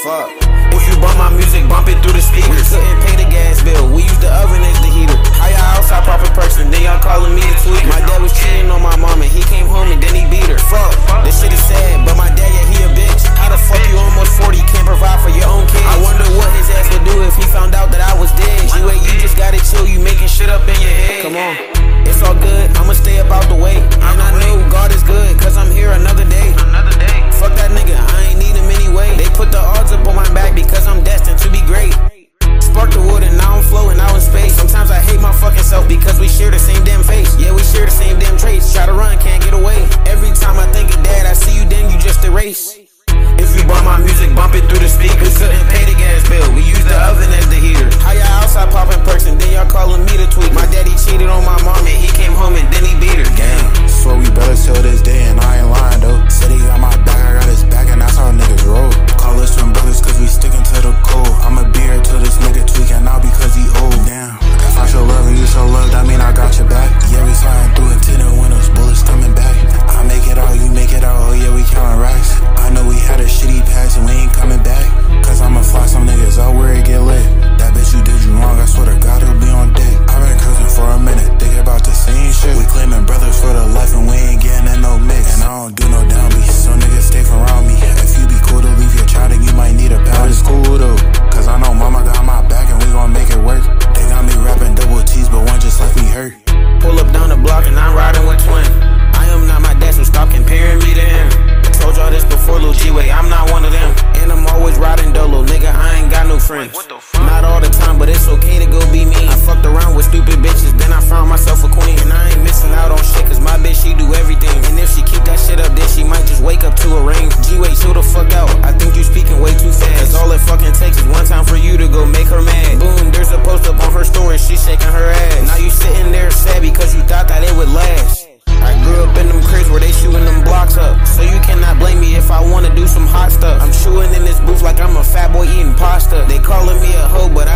Fuck. If you bump my music, bump it through the speakers. We couldn't pay the gas bill, we used the oven as the heater. How y'all outside poppin' perks and then y'all calling me a tweaker? My dad was cheating on my mom and he came home and then he beat her. Fuck, this shit is sad, but my dad, yeah, he a bitch. How the fuck you almost 40, can't provide for your own kids? I wonder what his ass would do if he found out that I was dead. G-Way, you just gotta chill, you making shit up in your head. Come on, it's all good, I'ma stay up out the way. And I know God is good, cause I'm here another day. Fuck that nigga, I ain't need him anyway. They put the odds up on my back because I'm destined to be great. Spark the wood and now I'm floating out in space. Sometimes I hate my fucking self because we share the same damn face. Yeah, we share the same damn traits. Try to run, can't get away. Every time I think of dad, I see you, then you just erase. If you bump my music, bump it through the speakers. We couldn't pay the gas bill, we used the oven as the heater. How y'all outside popping perks and then y'all calling me the tweak? My daddy cheated on my mom and he came home and then he beat her. Damn, swear we brothers till this day and I ain't lying though. Said he got my back, I got his back and that's how niggas roll. Call us from brothers cause we sticking to the code. I'ma be here till this nigga tweaking out because he old. Damn, if I show love and you show love, that mean I got your back. Yeah, we sliding through it tinted windows, bullets coming back. I make it out, you make it out, oh yeah, we counting racks. I know we had a shitty past and we ain't coming back. Cause I'ma fly some niggas out where it get lit. That bitch you did you wrong, I swear to God he'll be on deck. I've been cruising for a minute, thinking about the same shit. We claiming brothers for the life and we ain't getting in no mix. And I don't do no downbeat, so niggas stay from around me. If you be cool to leave your child, then you might need a pound. It's cool though, cause I know mama got my back and we gon' make it work. They got me rapping double T's, but one just left me hurt. Pull up down the block and I'm riding with twin. I am not my dad, so stop comparing me to him. Told y'all this before, Lil G-Way, I'm not one of them. And I'm always riding dolo, nigga, I ain't got no friends. Not all the time, but it's okay to go be me. I fucked around with stupid bitches, then I found myself a queen. And I ain't missing out on shit, cause my bitch, she do everything. And if she keep that shit up, then she might just wake up to a ring. G-Way, chill the fuck out, I think you speaking way too fast. Cause all it fucking takes is one time for you to go make her mad. Boom, there's a post up on her story, she shaking her ass. Now you sitting there sad because you thought that it would last. I grew up in them cribs where they shooting them blocks up. So you cannot blame me if I wanna do some hot stuff. I'm chewing in this booth like I'm a fat boy eating pasta. They calling me a hoe, but I